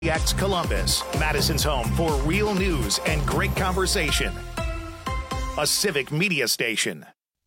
WXDX Columbus, Madison's home for real news and great conversation. A civic media station.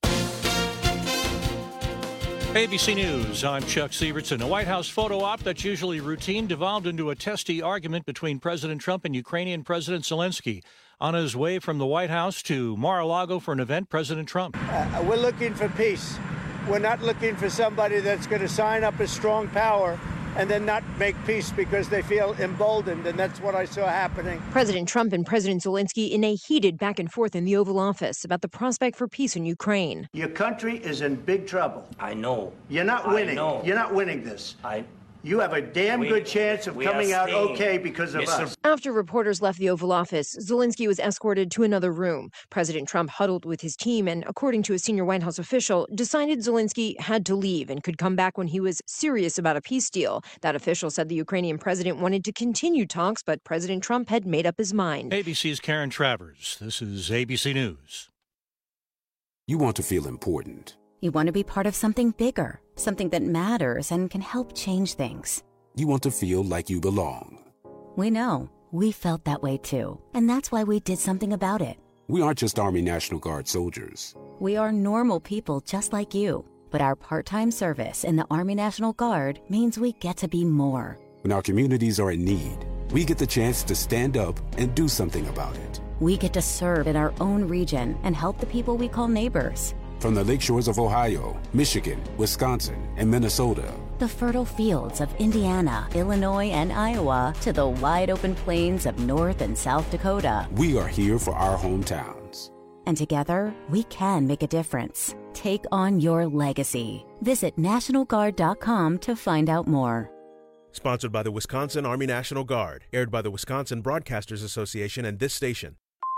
ABC News, I'm Chuck Sievertson. A White House photo op that's usually routine devolved into a testy argument between President Trump and Ukrainian President Zelensky. On his way from the White House to Mar-a-Lago for an event, President Trump. We're looking for peace. We're not looking for somebody that's going to sign up as strong power and then not make peace because they feel emboldened, and that's what I saw happening. President Trump and President Zelensky in a heated back and forth in the Oval Office about the prospect for peace in Ukraine. Your country is in big trouble. I know. You're not winning. You're not winning this. You have a damn good chance of coming out okay because of us. After reporters left the Oval Office, Zelensky was escorted to another room. President Trump huddled with his team and, according to a senior White House official, decided Zelensky had to leave and could come back when he was serious about a peace deal. That official said the Ukrainian president wanted to continue talks, but President Trump had made up his mind. ABC's Karen Travers. This is ABC News. You want to feel important. You want to be part of something bigger, something that matters and can help change things. You want to feel like you belong. We know. We felt that way too. And that's why we did something about it. We aren't just Army National Guard soldiers. We are normal people just like you. But our part-time service in the Army National Guard means we get to be more. When our communities are in need, we get the chance to stand up and do something about it. We get to serve in our own region and help the people we call neighbors. From the lakeshores of Ohio, Michigan, Wisconsin, and Minnesota. The fertile fields of Indiana, Illinois, and Iowa to the wide open plains of North and South Dakota. We are here for our hometowns. And together, we can make a difference. Take on your legacy. Visit NationalGuard.com to find out more. Sponsored by the Wisconsin Army National Guard. Aired by the Wisconsin Broadcasters Association and this station.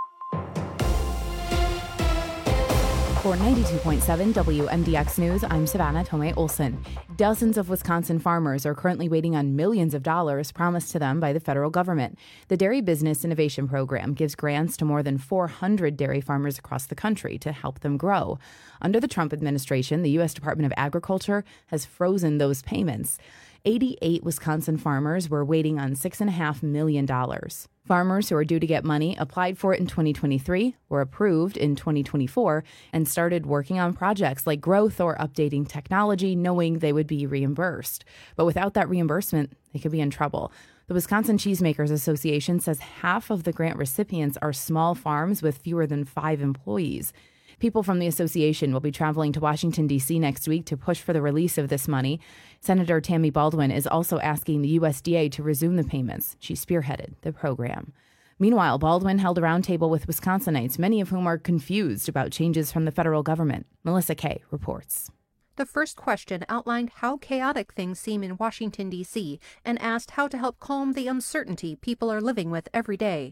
For 92.7 WMDX News, I'm Savannah Tomei Olson. Dozens of Wisconsin farmers are currently waiting on millions of dollars promised to them by the federal government. The Dairy Business Innovation Program gives grants to more than 400 dairy farmers across the country to help them grow. Under the Trump administration, the U.S. Department of Agriculture has frozen those payments. 88 Wisconsin farmers were waiting on $6.5 million. Farmers who are due to get money applied for it in 2023, were approved in 2024, and started working on projects like growth or updating technology, knowing they would be reimbursed. But without that reimbursement, they could be in trouble. The Wisconsin Cheesemakers Association says half of the grant recipients are small farms with fewer than 5 employees. People from the association will be traveling to Washington, D.C. next week to push for the release of this money. Senator Tammy Baldwin is also asking the USDA to resume the payments. She spearheaded the program. Meanwhile, Baldwin held a roundtable with Wisconsinites, many of whom are confused about changes from the federal government. Melissa Kay reports. The first question outlined how chaotic things seem in Washington, D.C., and asked how to help calm the uncertainty people are living with every day.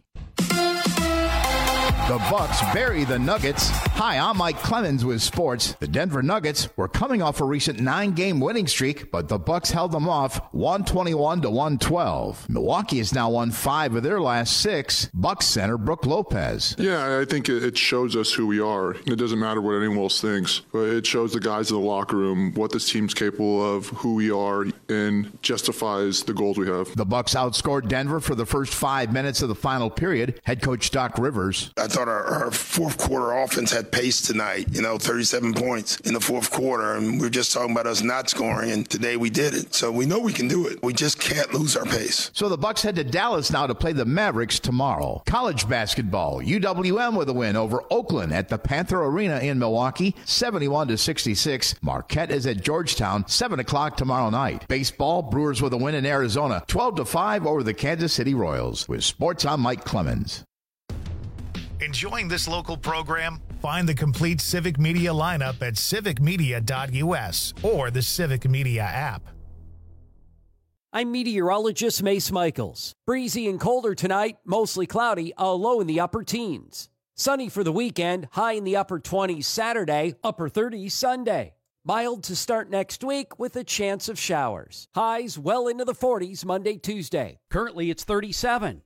The Bucks bury the Nuggets. Hi, I'm Mike Clemens with sports. The Denver Nuggets were coming off a recent 9-game winning streak, but the Bucks held them off 121-112. Milwaukee has now won 5 of their last 6. Bucks center Brook Lopez. Yeah, I think it shows us who we are. It doesn't matter what anyone else thinks, but it shows the guys in the locker room what this team's capable of, who we are, and justifies the goals we have. The Bucks outscored Denver for the first 5 minutes of the final period. Head coach Doc Rivers. I thought our fourth quarter offense had pace tonight, 37 points in the fourth quarter, and we were just talking about us not scoring, and today we did it. So we know we can do it. We just can't lose our pace. So the Bucks head to Dallas now to play the Mavericks tomorrow. College basketball, UWM with a win over Oakland at the Panther Arena in Milwaukee, 71-66. Marquette is at Georgetown, 7 o'clock tomorrow night. Baseball, Brewers with a win in Arizona, 12-5 over the Kansas City Royals. With sports, I'm Mike Clemens. Enjoying this local program? Find the complete Civic Media lineup at civicmedia.us or the Civic Media app. I'm meteorologist Mace Michaels. Breezy and colder tonight, mostly cloudy, a low in the upper teens. Sunny for the weekend, high in the upper 20s Saturday, upper 30s Sunday. Mild to start next week with a chance of showers. Highs well into the 40s Monday, Tuesday. Currently it's 37.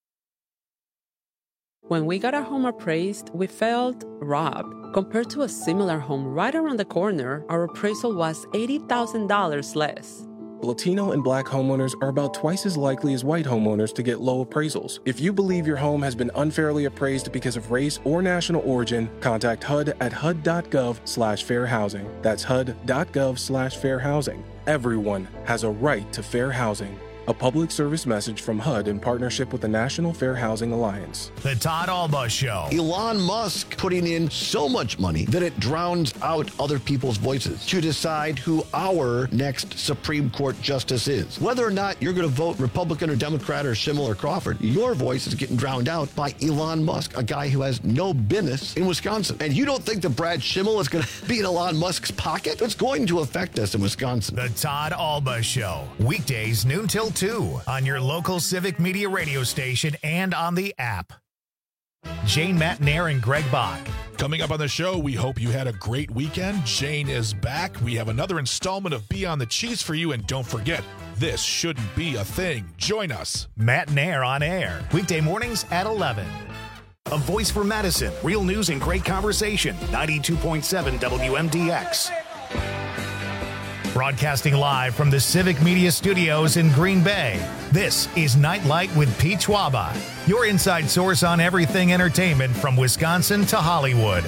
When we got our home appraised, we felt robbed. Compared to a similar home right around the corner, our appraisal was $80,000 less. Latino and Black homeowners are about twice as likely as white homeowners to get low appraisals. If you believe your home has been unfairly appraised because of race or national origin, contact HUD at HUD.gov/fair housing. That's HUD.gov/fair housing. Everyone has a right to fair housing. A public service message from HUD in partnership with the National Fair Housing Alliance. The Todd Alba Show. Elon Musk putting in so much money that it drowns out other people's voices to decide who our next Supreme Court justice is. Whether or not you're going to vote Republican or Democrat or Schimmel or Crawford, your voice is getting drowned out by Elon Musk, a guy who has no business in Wisconsin. And you don't think that Brad Schimmel is going to be in Elon Musk's pocket? It's going to affect us in Wisconsin. The Todd Alba Show. Weekdays noon till 2 on your local Civic Media radio station and on the app. Jane Matnair and Greg Bach. Coming up on the show, we hope you had a great weekend. Jane is back. We have another installment of Beyond the Cheese for you. And don't forget, this shouldn't be a thing. Join us. Matnair on air. Weekday mornings at 11. A voice for Madison. Real news and great conversation. 92.7 WMDX. Broadcasting live from the Civic Media Studios in Green Bay, this is Nightlight with Pete Schwaba, your inside source on everything entertainment from Wisconsin to Hollywood.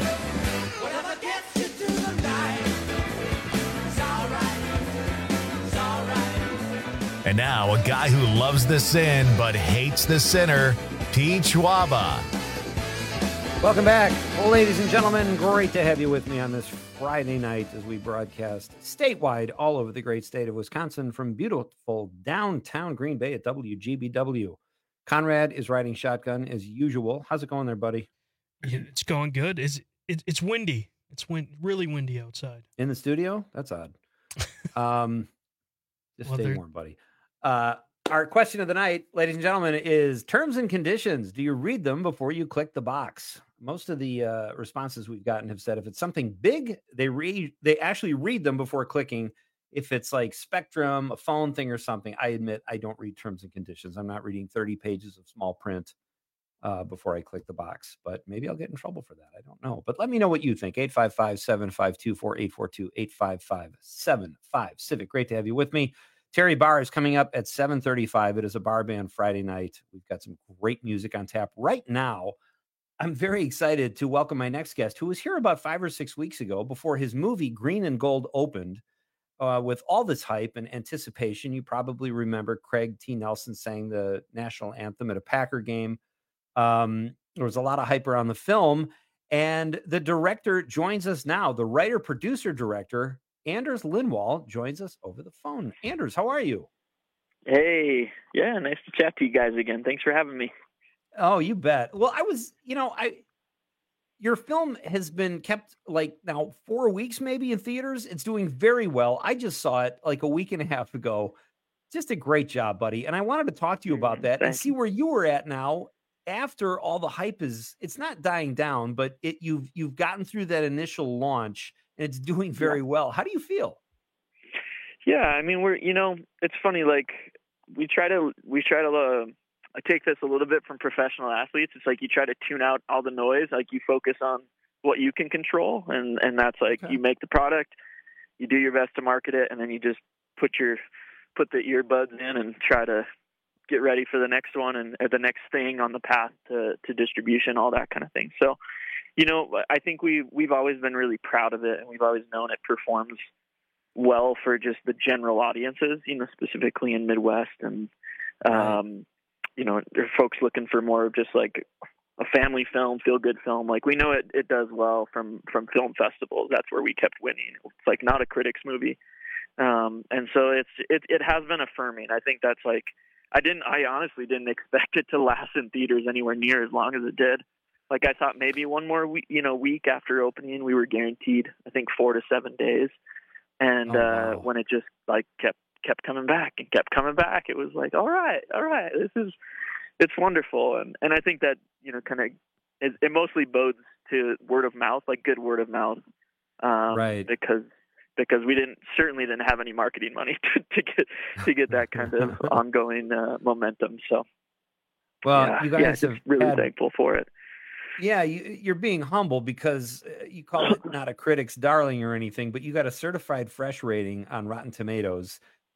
And now, a guy who loves the sin but hates the sinner, Pete Schwaba. Welcome back, ladies and gentlemen. Great to have you with me on this Friday night as we broadcast statewide all over the great state of Wisconsin from beautiful downtown Green Bay at WGBW. Conrad is riding shotgun as usual. How's it going there, buddy? It's going good. It's windy. It's really windy outside. In the studio? That's odd. Stay warm, buddy. Our question of the night, ladies and gentlemen, is terms and conditions. Do you read them before you click the box? Most of the responses we've gotten have said if it's something big, they actually read them before clicking. If it's like Spectrum, a phone thing or something, I admit I don't read terms and conditions. I'm not reading 30 pages of small print before I click the box, but maybe I'll get in trouble for that. I don't know. But let me know what you think. 855-752-4842, 855-75 Civic. Great to have you with me. Terry Barr is coming up at 7:35. It is a bar band Friday night. We've got some great music on tap right now. I'm very excited to welcome my next guest, who was here about 5 or 6 weeks ago before his movie Green and Gold opened. With all this hype and anticipation, you probably remember Craig T. Nelson sang the national anthem at a Packer game. There was a lot of hype around the film, and the director joins us now. The writer, producer, director, Anders Lindwall, joins us over the phone. Anders, how are you? Hey, yeah, nice to chat to you guys again. Thanks for having me. Oh, you bet. Well, your film has been kept like now 4 weeks maybe in theaters. It's doing very well. I just saw it like a week and a half ago. Just a great job, buddy. And I wanted to talk to you about that and see where you were at now after all the hype it's not dying down, but you've gotten through that initial launch and it's doing very well. How do you feel? Yeah, I mean, it's funny. Like we try to I take this a little bit from professional athletes. It's like you try to tune out all the noise. Like you focus on what you can control, and that's like you make the product, you do your best to market it, and then you just put the earbuds in and try to get ready for the next one and the next thing on the path to distribution, all that kind of thing. So, I think we've always been really proud of it, and we've always known it performs well for just the general audiences, specifically in Midwest and, there are folks looking for more of just like a family film, feel good film. Like we know it does well from film festivals. That's where we kept winning. It's like not a critics movie. And so it has been affirming. I think that's like, I honestly didn't expect it to last in theaters anywhere near as long as it did. Like I thought maybe one more week after opening, we were guaranteed, I think 4 to 7 days. And when it just like kept coming back and kept coming back, it was like, all right, it's wonderful. And I think that, it mostly bodes to word of mouth, like good word of mouth. Right. Because we certainly didn't have any marketing money to get that kind of ongoing momentum. So, you guys have really thankful for it. Yeah, you're being humble because you call it not a critic's darling or anything, but you got a certified fresh rating on Rotten Tomatoes.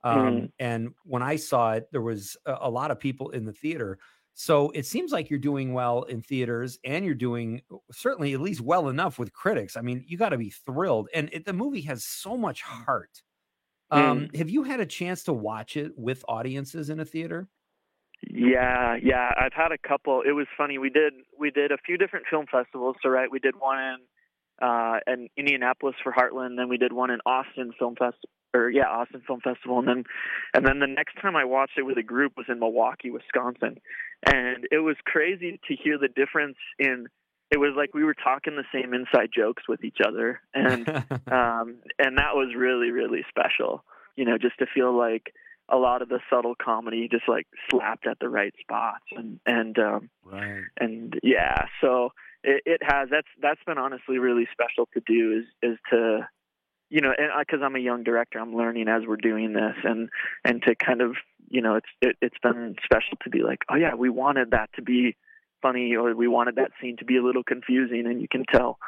And when I saw it, there was a lot of people in the theater. So it seems like you're doing well in theaters, and you're doing certainly at least well enough with critics. I mean, you got to be thrilled. And the movie has so much heart. Have you had a chance to watch it with audiences in a theater? Yeah. I've had a couple. It was funny. We did a few different film festivals. So we did one in Indianapolis for Heartland. Then we did one in Austin Film Festival. Austin Film Festival, and then the next time I watched it with a group was in Milwaukee, Wisconsin, and it was crazy to hear the difference in. It was like we were talking the same inside jokes with each other, and and that was really, really special. Just to feel like a lot of the subtle comedy just like slapped at the right spots, and yeah, so it has. That's been honestly really special to do is to. And because I'm a young director, I'm learning as we're doing this, and to kind of, it's been special to be like, oh yeah, we wanted that to be funny, or we wanted that scene to be a little confusing, and you can tell,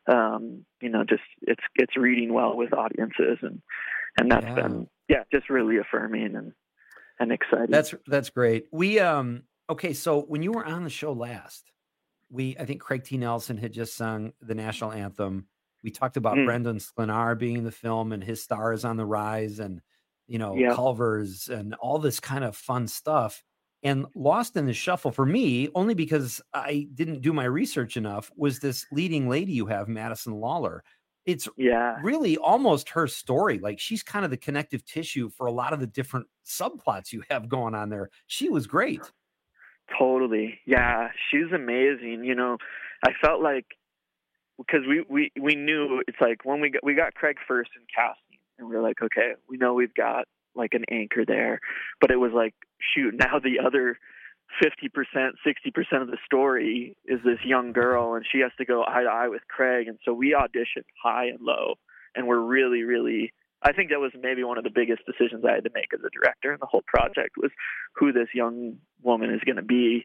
just it's reading well with audiences, and that's been just really affirming and exciting. That's great. We okay, so when you were on the show last, I think Craig T. Nelson had just sung the national anthem. We talked about Brendan Sklenar being in the film and his star is on the rise, and, Culver's and all this kind of fun stuff. And lost in the shuffle for me, only because I didn't do my research enough, was this leading lady you have, Madison Lawlor. It's really almost her story. Like, she's kind of the connective tissue for a lot of the different subplots you have going on there. She was great. Totally. Yeah, she's amazing. I felt like, because we knew, it's like when we got Craig first in casting, and we were like, okay, we know we've got like an anchor there, but it was like, shoot, now the other 50%, 60% of the story is this young girl, and she has to go eye to eye with Craig. And so we auditioned high and low, and we're really, really, I think that was maybe one of the biggest decisions I had to make as a director in the whole project, was who this young woman is going to be.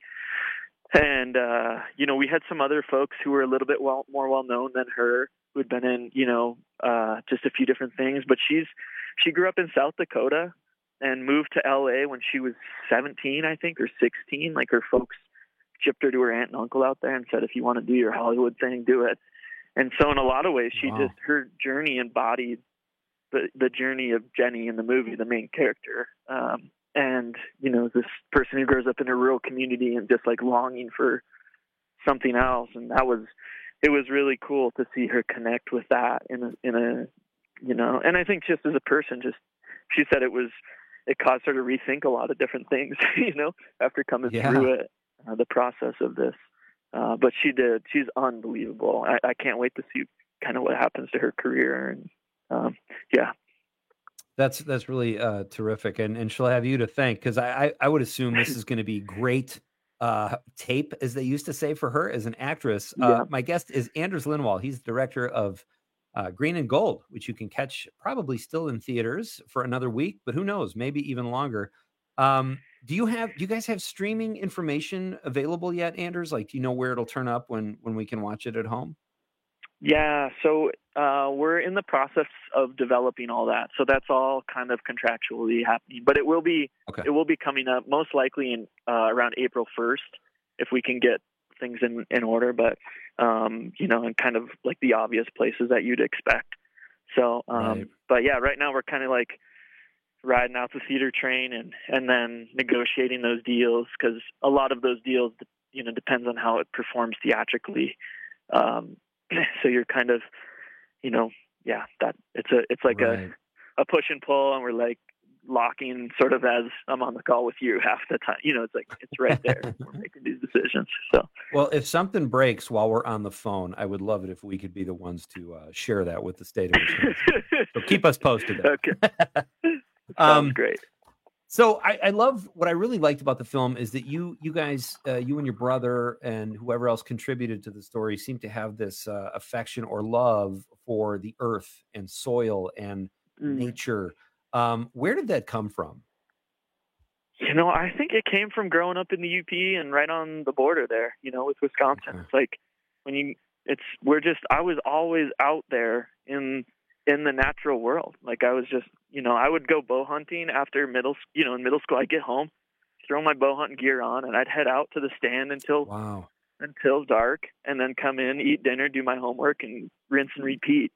And, we had some other folks who were a little bit more well-known than her, who had been in, just a few different things. But she grew up in South Dakota and moved to LA when she was 17, I think, or 16. Like, her folks shipped her to her aunt and uncle out there and said, if you want to do your Hollywood thing, do it. And so in a lot of ways, her journey embodied the journey of Jenny in the movie, the main character. And, this person who grows up in a rural community and just like longing for something else. And it was really cool to see her connect with that in a, and I think just as a person, she said it caused her to rethink a lot of different things, after coming through it, the process of this. But she did. She's unbelievable. I can't wait to see kind of what happens to her career. And That's really terrific, and she'll have you to thank, because I would assume this is going to be great tape, as they used to say, for her as an actress. My guest is Anders Lindwall. He's the director of Green and Gold, which you can catch probably still in theaters for another week, but who knows, maybe even longer. Do you guys have streaming information available yet, Anders? Like, do you know where it'll turn up when we can watch it at home? Yeah, so we're in the process of developing all that. So that's all kind of contractually happening, but it will be coming up most likely in around April 1st, if we can get things in order. But in kind of like the obvious places that you'd expect. So, but yeah, right now we're kind of like riding out the theater train and then negotiating those deals, because a lot of those deals, depends on how it performs theatrically. So you're kind of, that it's like a push and pull, and we're like locking sort of as I'm on the call with you half the time. It's like, it's right there. We're making these decisions. So, well, if something breaks while we're on the phone, I would love it if we could be the ones to share that with the state of Wisconsin. So keep us posted. Okay. Sounds great. So I love, what I really liked about the film is that you guys, you and your brother and whoever else contributed to the story, seem to have this affection or love for the earth and soil and nature. Where did that come from? I think it came from growing up in the UP and right on the border there, with Wisconsin. Okay. It's like I was always out there in in the natural world. Like I was just, I would go bow hunting after in middle school. I'd get home, throw my bow hunting gear on, and I'd head out to the stand until dark, and then come in, eat dinner, do my homework, and rinse and repeat,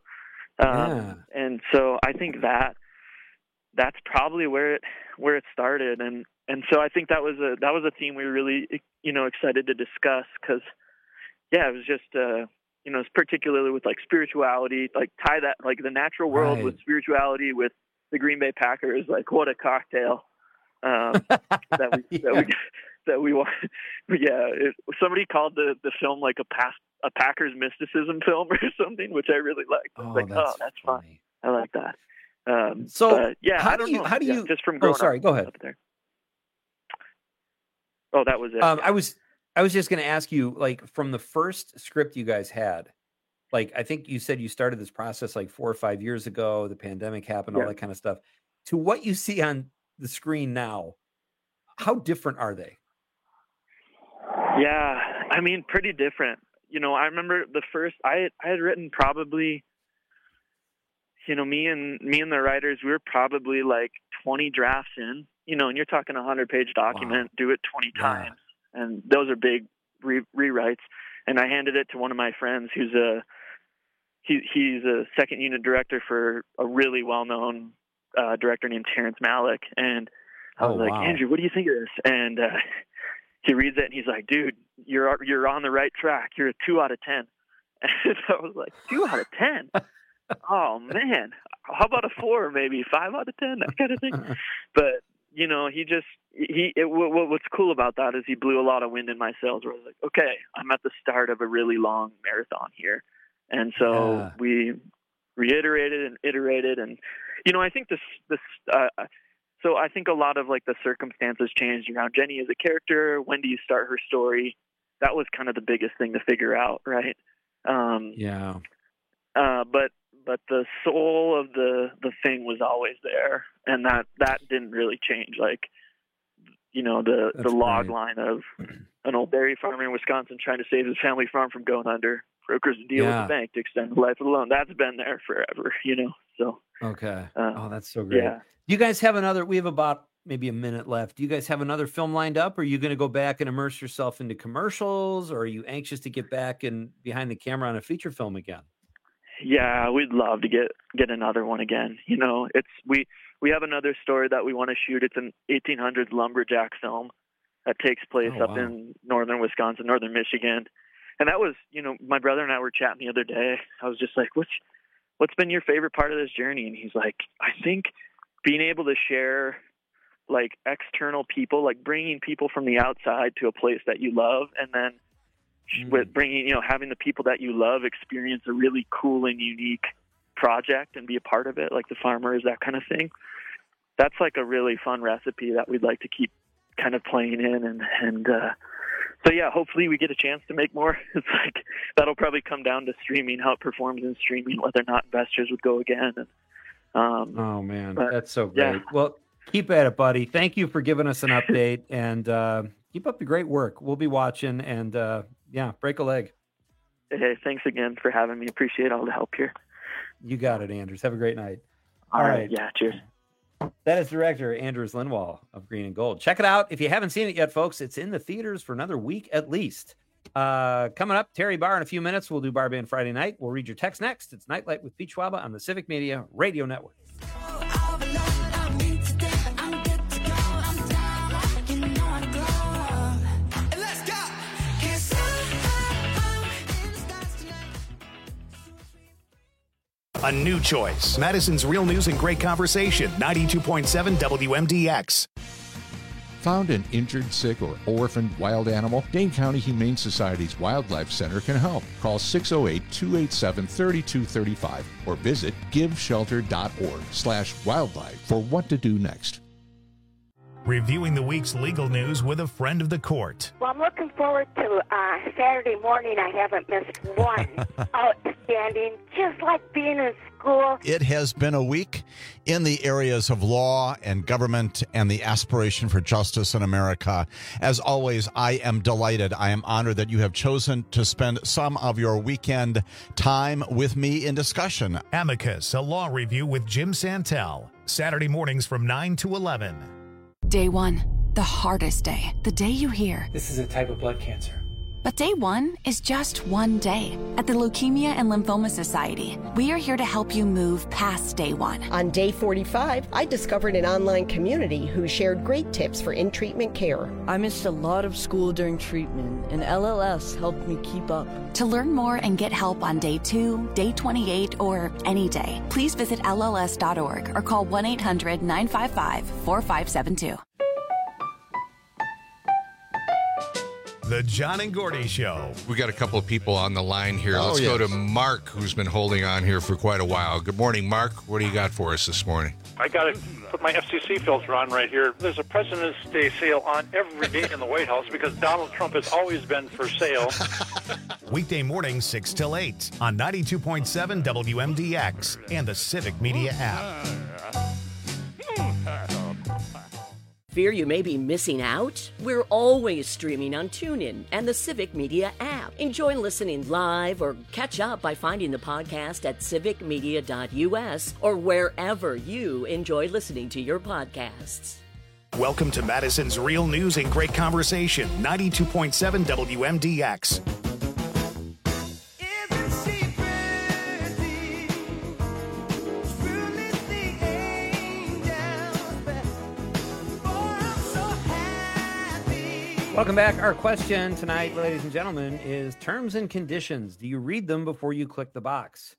And so I think that's probably where it started. And so I think that was a theme we were really, excited to discuss, because it was just, it's particularly with like spirituality, like tie that, like the natural world with spirituality with the Green Bay Packers. Like what a cocktail that we want. Somebody called the film like a Packers mysticism film or something, which I really liked. I was that's fun. I like that. I don't know. How do you just from growing up? Go ahead. Up there. Oh, that was it. I was just going to ask you, like, from the first script you guys had, like, I think you said you started this process like 4 or 5 years ago, the pandemic happened, all that kind of stuff, to what you see on the screen now. How different are they? Yeah, I mean, pretty different. I remember the first, I had written probably, me and the writers, we were probably like 20 drafts in, and you're talking 100-page document, do it 20 times. And those are big rewrites. And I handed it to one of my friends who's he's a second unit director for a really well-known director named Terrence Malick. And I was like, Andrew, what do you think of this? And he reads it and he's like, dude, you're on the right track. You're a 2 out of 10. And I was like, 2 out of 10? Oh man, how about a 4, maybe 5 out of 10, that kind of thing. But what's cool about that is he blew a lot of wind in my sails, where I was like, okay, I'm at the start of a really long marathon here. And so we reiterated and iterated. And, I think so I think a lot of like the circumstances changed around Jenny as a character. When do you start her story? That was kind of the biggest thing to figure out. Right. But the soul of the thing was always there, and that didn't really change. Like, the log line of an old dairy farmer in Wisconsin trying to save his family farm from going under, brokers a deal with the bank to extend the life of the loan. That's been there forever, So okay. That's so great. Yeah. Do you guys have we have about maybe a minute left. Do you guys have another film lined up? Or are you going to go back and immerse yourself into commercials, or are you anxious to get back and behind the camera on a feature film again? Yeah, we'd love to get another one again. We have another story that we want to shoot. It's an 1800s lumberjack film that takes place up in northern Wisconsin, northern Michigan. And that was, my brother and I were chatting the other day. I was just like, what's been your favorite part of this journey? And he's like, I think being able to share like external people, like bringing people from the outside to a place that you love, and then with bringing, having the people that you love experience a really cool and unique project and be a part of it, like the farmers, that kind of thing. That's like a really fun recipe that we'd like to keep kind of playing in. And so, yeah, hopefully we get a chance to make more. It's like, that'll probably come down to streaming, how it performs in streaming, whether or not investors would go again. And, oh man, that's so great. Yeah. Well, keep at it, buddy. Thank you for giving us an update, and keep up the great work. We'll be watching, and break a leg. Hey, thanks again for having me. Appreciate all the help here. You got it, Andrews. Have a great night. All right. Yeah, cheers. That is director Andrews Lindwall of Green and Gold. Check it out. If you haven't seen it yet, folks, it's in the theaters for another week at least. Coming up, Terry Barr in a few minutes. We'll do Bar Band Friday night. We'll read your text next. It's Nightlight with Pete Schwaba on the Civic Media Radio Network. A new choice. Madison's Real News and Great Conversation. 92.7 WMDX. Found an injured, sick, or orphaned wild animal? Dane County Humane Society's Wildlife Center can help. Call 608-287-3235 or visit giveshelter.org/wildlife for what to do next. reviewing the week's legal news with a friend of the court. Well, I'm looking forward to Saturday morning. I haven't missed one. Outstanding, just like being in school. It has been a week in the areas of law and government and the aspiration for justice in America. As always, I am delighted. I am honored that you have chosen to spend some of your weekend time with me in discussion. Amicus, a law review with Jim Santel. Saturday mornings from 9 to 11. Day one, the hardest day. The day you hear, this is a type of blood cancer. But day one is just one day. At the Leukemia and Lymphoma Society, we are here to help you move past day one. On day 45, I discovered an online community who shared great tips for in-treatment care. I missed a lot of school during treatment, and LLS helped me keep up. To learn more and get help on day 2, day 28, or any day, please visit LLS.org or call 1-800-955-4572. The John and Gordy Show. We got a couple of people on the line here. Let's go to Mark, who's been holding on here for quite a while. Good morning, Mark. What do you got for us this morning? I got to put my FCC filter on right here. There's a President's Day sale on every day in the White House because Donald Trump has always been for sale. Weekday mornings 6 till 8 on 92.7 WMDX and the Civic Media app. Fear you may be missing out? We're always streaming on TuneIn and the Civic Media app. Enjoy listening live or catch up by finding the podcast at civicmedia.us or wherever you enjoy listening to your podcasts. Welcome to Madison's Real News and Great Conversation, 92.7 WMDX. Welcome back. Our question tonight, ladies and gentlemen, is terms and conditions. Do you read them before you click the box?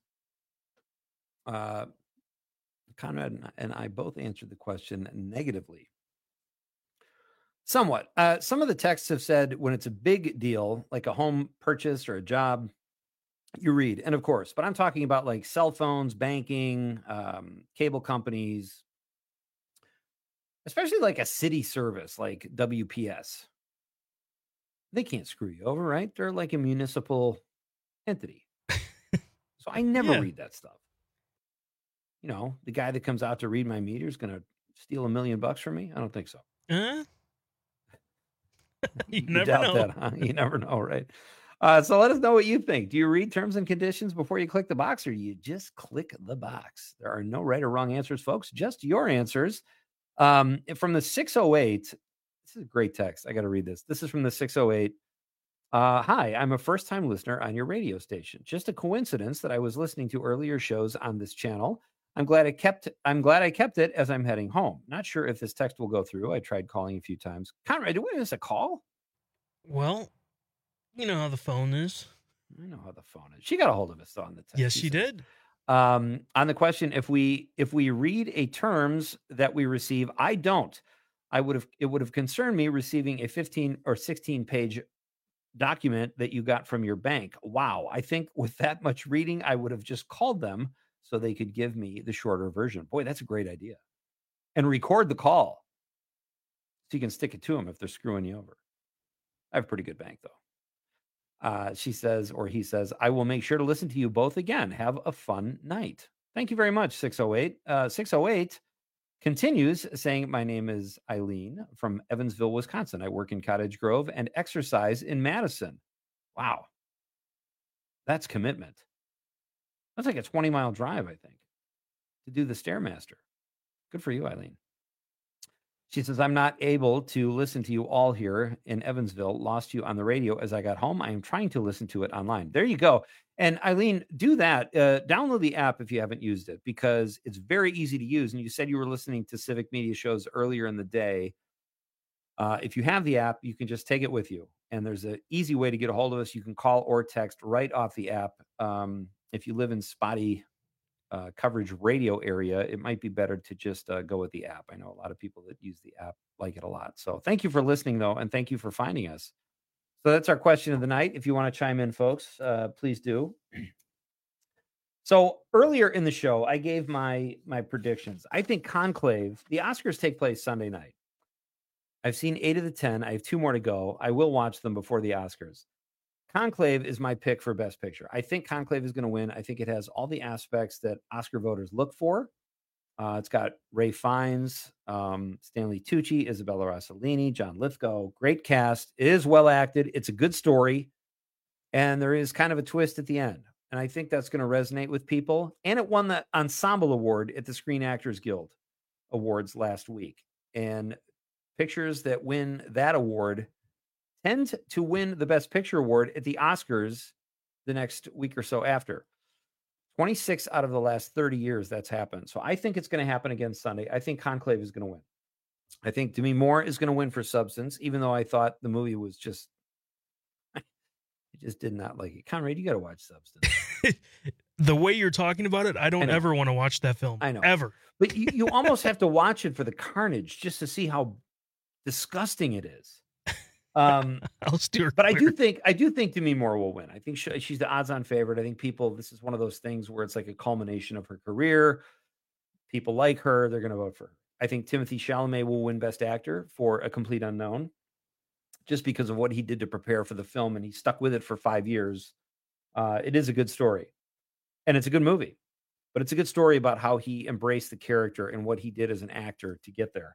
Conrad and I both answered the question negatively. Somewhat. Some of the texts have said when it's a big deal, like a home purchase or a job, you read. And of course, but I'm talking about like cell phones, banking, cable companies, especially like a city service like WPS. They can't screw you over, right? They're like a municipal entity. So I never read that stuff. You know, the guy that comes out to read my meter is going to steal $1 million from me? I don't think so. You never know. That, huh? You never know, right? So let us know what you think. Do you read terms and conditions before you click the box, or you just click the box? There are no right or wrong answers, folks. Just your answers. From the 608... This is a great text. I got to read this. This is from the 608. Hi, I'm a first-time listener on your radio station. Just a coincidence that I was listening to earlier shows on this channel. I'm glad I kept it as I'm heading home. Not sure if this text will go through. I tried calling a few times. Conrad, did we miss a call? Well, you know how the phone is. I know how the phone is. She got a hold of us on the text. Yes, she did. On the question, if we read a terms that we receive, I don't. It would have concerned me receiving a 15 or 16 page document that you got from your bank. Wow. I think with that much reading, I would have just called them so they could give me the shorter version. Boy, that's a great idea. And record the call so you can stick it to them if they're screwing you over. I have a pretty good bank though. She says, or he says, I will make sure to listen to you both again. Have a fun night. Thank you very much, 608. 608 continues saying, my name is Eileen from Evansville, Wisconsin. I work in Cottage Grove and exercise in Madison. Wow. That's commitment. That's like a 20-mile drive, I think, to do the Stairmaster. Good for you, Eileen. She says, I'm not able to listen to you all here in Evansville. Lost you on the radio as I got home. I am trying to listen to it online. There you go. And Eileen, do that. Download the app if you haven't used it, because it's very easy to use. And you said you were listening to Civic Media shows earlier in the day. If you have the app, you can just take it with you. And there's an easy way to get a hold of us. You can call or text right off the app. If you live in spotty coverage radio area, it might be better to just go with the app. I know a lot of people that use the app like it a lot. So thank you for listening, though, and thank you for finding us. So that's our question of the night. If you want to chime in, folks, please do. So earlier in the show, I gave my predictions. I think Conclave, the Oscars take place Sunday night. I've seen 8 of the 10. I have 2 more to go. I will watch them before the Oscars. Conclave is my pick for Best Picture. I think Conclave is going to win. I think it has all the aspects that Oscar voters look for. It's got Ralph Fiennes, Stanley Tucci, Isabella Rossellini, John Lithgow. Great cast. It is well acted. It's a good story. And there is kind of a twist at the end. And I think that's going to resonate with people. And it won the Ensemble Award at the Screen Actors Guild Awards last week. And pictures that win that award tend to win the Best Picture award at the Oscars the next week or so after. 26 out of the last 30 years that's happened. So I think it's going to happen again Sunday. I think Conclave is going to win. I think Demi Moore is going to win for Substance, even though I thought the movie was just, I just did not like it. Conrad, you got to watch Substance. The way you're talking about it, I don't ever want to watch that film. I know. Ever. But you almost have to watch it for the carnage just to see how disgusting it is. I'll steer but I do think Demi Moore will win. I think she's the odds-on favorite. I think this is one of those things where it's like a culmination of her career. People like her, they're going to vote for her. I think Timothée Chalamet will win Best Actor for A Complete Unknown, just because of what he did to prepare for the film, and he stuck with it for 5 years. It is a good story, and it's a good movie, but it's a good story about how he embraced the character and what he did as an actor to get there.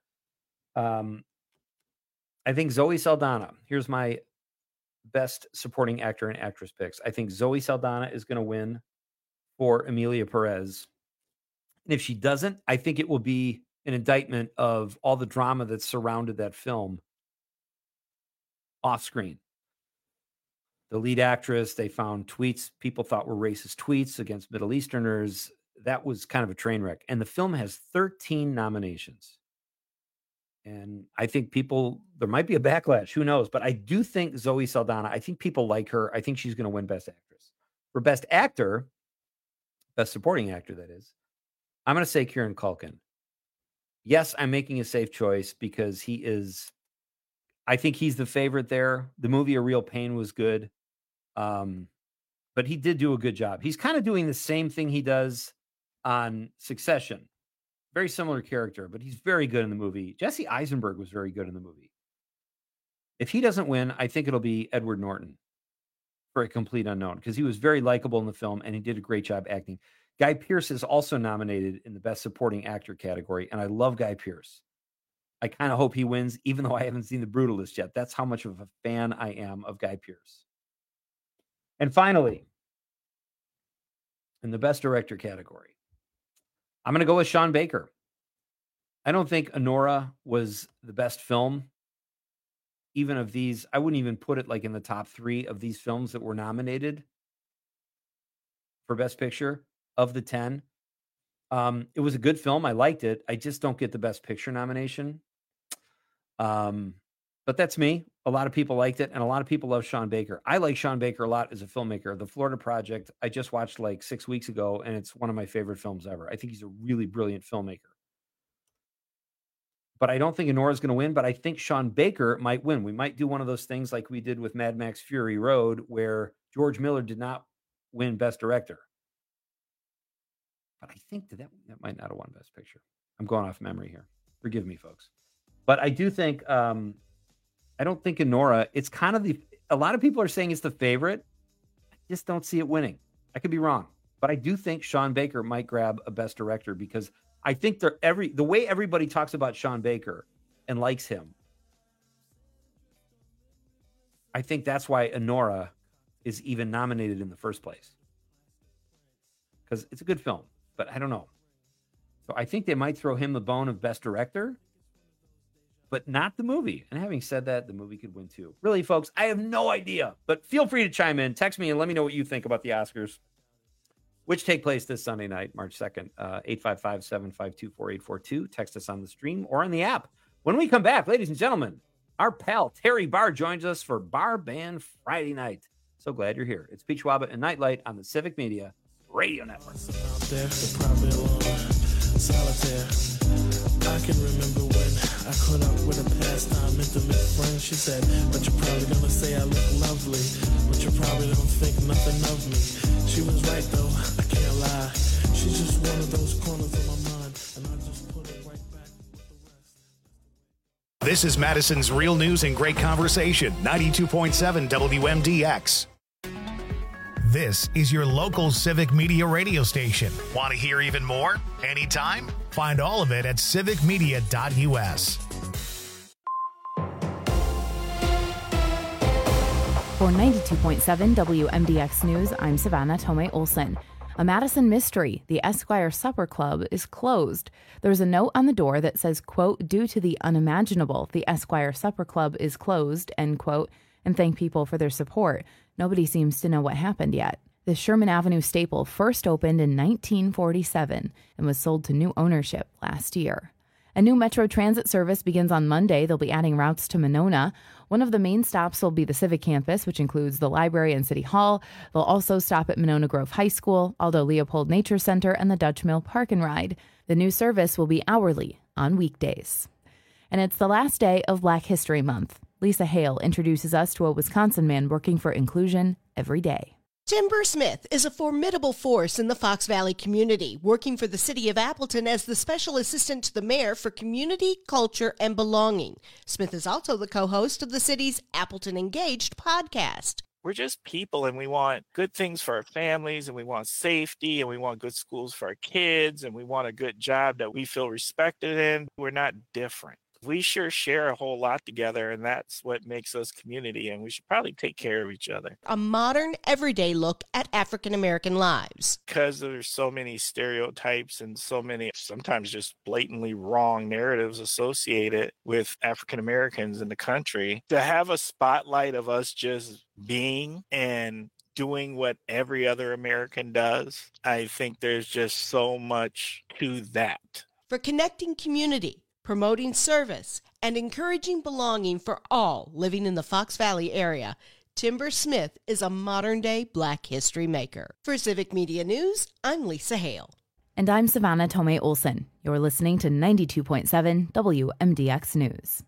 I think Zoe Saldana, here's my Best Supporting Actor and Actress picks. I think Zoe Saldana is going to win for Emilia Perez. And if she doesn't, I think it will be an indictment of all the drama that surrounded that film off screen. The lead actress, they found tweets people thought were racist tweets against Middle Easterners. That was kind of a train wreck. And the film has 13 nominations. And I think there might be a backlash. Who knows? But I do think Zoe Saldana, I think people like her. I think she's going to win Best Actress. For Best Actor, Best Supporting Actor, that is, I'm going to say Kieran Culkin. Yes, I'm making a safe choice because I think he's the favorite there. The movie A Real Pain was good. But he did do a good job. He's kind of doing the same thing he does on Succession. Very similar character, but he's very good in the movie. Jesse Eisenberg was very good in the movie. If he doesn't win, I think it'll be Edward Norton for A Complete Unknown, because he was very likable in the film and he did a great job acting. Guy Pearce is also nominated in the Best Supporting Actor category, and I love Guy Pearce. I kind of hope he wins, even though I haven't seen The Brutalist yet. That's how much of a fan I am of Guy Pearce. And finally, in the Best Director category, I'm going to go with Sean Baker. I don't think Anora was the best film. Even of these, I wouldn't even put it like in the top 3 of these films that were nominated for Best Picture of the 10. It was a good film. I liked it. I just don't get the Best Picture nomination. But that's me. A lot of people liked it, and a lot of people love Sean Baker. I like Sean Baker a lot as a filmmaker. The Florida Project, I just watched like 6 weeks ago, and it's one of my favorite films ever. I think he's a really brilliant filmmaker. But I don't think Anora's going to win, but I think Sean Baker might win. We might do one of those things like we did with Mad Max Fury Road, where George Miller did not win Best Director. But I think that might not have won Best Picture. I'm going off memory here. Forgive me, folks. But I do think... I don't think Anora, it's kind of a lot of people are saying it's the favorite. I just don't see it winning. I could be wrong, but I do think Sean Baker might grab a Best Director, because I think the way everybody talks about Sean Baker and likes him, I think that's why Anora is even nominated in the first place, because it's a good film, but I don't know. So I think they might throw him the bone of Best Director, but not the movie. And having said that, the movie could win too. Really, folks, I have no idea. But feel free to chime in. Text me and let me know what you think about the Oscars, which take place this Sunday night, March 2nd, 855-752-4842. Text us on the stream or on the app. When we come back, ladies and gentlemen, our pal Terry Barr joins us for Bar Band Friday night. So glad you're here. It's Peach Waba and Nightlight on the Civic Media Radio Network. I can remember when I caught up with a pastime intimate friend. She said, but you're probably gonna say I look lovely, but you probably don't think nothing of me. She was right though, I can't lie. She's just one of those corners of my mind, and I just put it right back with the rest. This is Madison's Real News and Great Conversation, 92.7 WMDX. This is your local Civic Media radio station. Want to hear even more? Anytime? Find all of it at civicmedia.us. For 92.7 WMDX News, I'm Savannah Tomei Olson. A Madison mystery, the Esquire Supper Club, is closed. There's a note on the door that says, quote, due to the unimaginable, the Esquire Supper Club is closed, end quote, and thank people for their support. Nobody seems to know what happened yet. The Sherman Avenue staple first opened in 1947 and was sold to new ownership last year. A new Metro Transit service begins on Monday. They'll be adding routes to Monona. One of the main stops will be the Civic Campus, which includes the library and City Hall. They'll also stop at Monona Grove High School, Aldo Leopold Nature Center, and the Dutch Mill Park and Ride. The new service will be hourly on weekdays. And it's the last day of Black History Month. Lisa Hale introduces us to a Wisconsin man working for inclusion every day. Timber Smith is a formidable force in the Fox Valley community, working for the city of Appleton as the special assistant to the mayor for community, culture, and belonging. Smith is also the co-host of the city's Appleton Engaged podcast. We're just people, and we want good things for our families, and we want safety, and we want good schools for our kids, and we want a good job that we feel respected in. We're not different. We sure share a whole lot together, and that's what makes us community, and we should probably take care of each other. A modern, everyday look at African-American lives. Because there's so many stereotypes and so many sometimes just blatantly wrong narratives associated with African-Americans in the country, to have a spotlight of us just being and doing what every other American does, I think there's just so much to that. For connecting community, promoting service, and encouraging belonging for all living in the Fox Valley area, Timber Smith is a modern-day Black history maker. For Civic Media News, I'm Lisa Hale. And I'm Savannah Tomei Olson. You're listening to 92.7 WMDX News.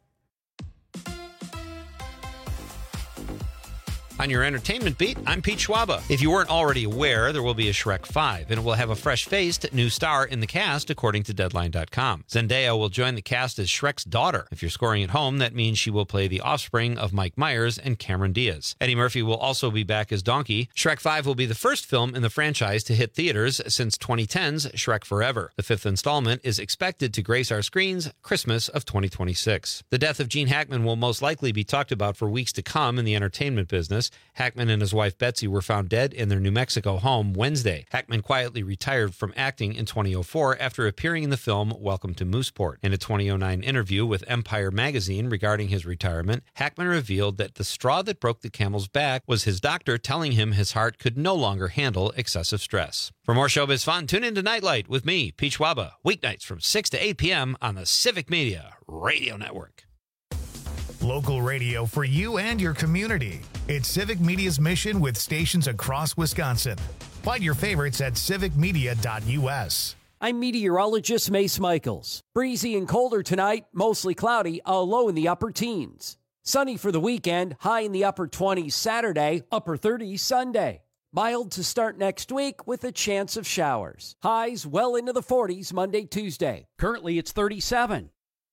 On your entertainment beat, I'm Pete Schwaba. If you weren't already aware, there will be a Shrek 5, and it will have a fresh-faced new star in the cast, according to Deadline.com. Zendaya will join the cast as Shrek's daughter. If you're scoring at home, that means she will play the offspring of Mike Myers and Cameron Diaz. Eddie Murphy will also be back as Donkey. Shrek 5 will be the first film in the franchise to hit theaters since 2010's Shrek Forever. The fifth installment is expected to grace our screens Christmas of 2026. The death of Gene Hackman will most likely be talked about for weeks to come in the entertainment business. Hackman and his wife Betsy were found dead in their New Mexico home Wednesday. Hackman quietly retired from acting in 2004 after appearing in the film Welcome to Mooseport. In a 2009 interview with Empire magazine regarding his retirement, Hackman revealed that the straw that broke the camel's back was his doctor telling him his heart could no longer handle excessive stress. For more showbiz fun, tune in to Nightlight with me, Pete Schwaba, weeknights from 6 to 8 p.m. on the Civic Media Radio Network. Local radio for you and your community. It's Civic Media's mission with stations across Wisconsin. Find your favorites at civicmedia.us. I'm meteorologist Mace Michaels. Breezy and colder tonight, mostly cloudy, a low in the upper teens. Sunny for the weekend, high in the upper 20s Saturday, upper 30s Sunday. Mild to start next week with a chance of showers. Highs well into the 40s Monday, Tuesday. Currently it's 37.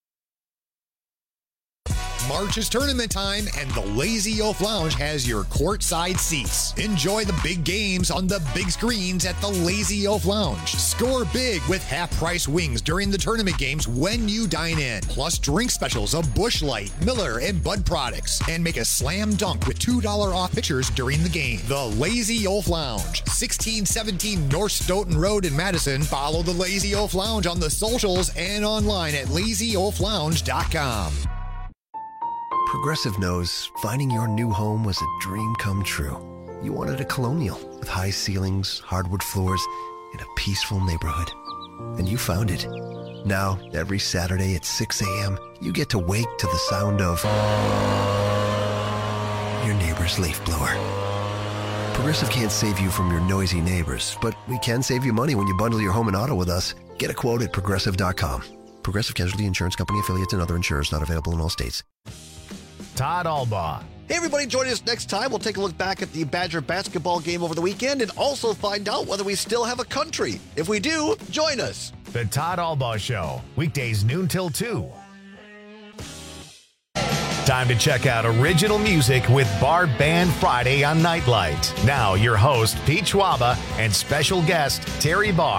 March is tournament time, and the Lazy Oaf Lounge has your courtside seats. Enjoy the big games on the big screens at the Lazy Oaf Lounge. Score big with half-price wings during the tournament games when you dine in. Plus drink specials of Busch Light, Miller, and Bud products. And make a slam dunk with $2 off pitchers during the game. The Lazy Oaf Lounge, 1617 North Stoughton Road in Madison. Follow the Lazy Oaf Lounge on the socials and online at lazyoaflounge.com. Progressive knows finding your new home was a dream come true. You wanted a Colonial with high ceilings, hardwood floors, and a peaceful neighborhood. And you found it. Now, every Saturday at 6 a.m., you get to wake to the sound of your neighbor's leaf blower. Progressive can't save you from your noisy neighbors, but we can save you money when you bundle your home and auto with us. Get a quote at Progressive.com. Progressive Casualty Insurance Company, affiliates, and other insurers not available in all states. Todd Albaugh. Hey, everybody, join us next time. We'll take a look back at the Badger basketball game over the weekend and also find out whether we still have a country. If we do, join us. The Todd Albaugh Show, weekdays noon till 2. Time to check out original music with Bar Band Friday on Nightlight. Now, your host, Pete Schwaba, and special guest, Terry Barr.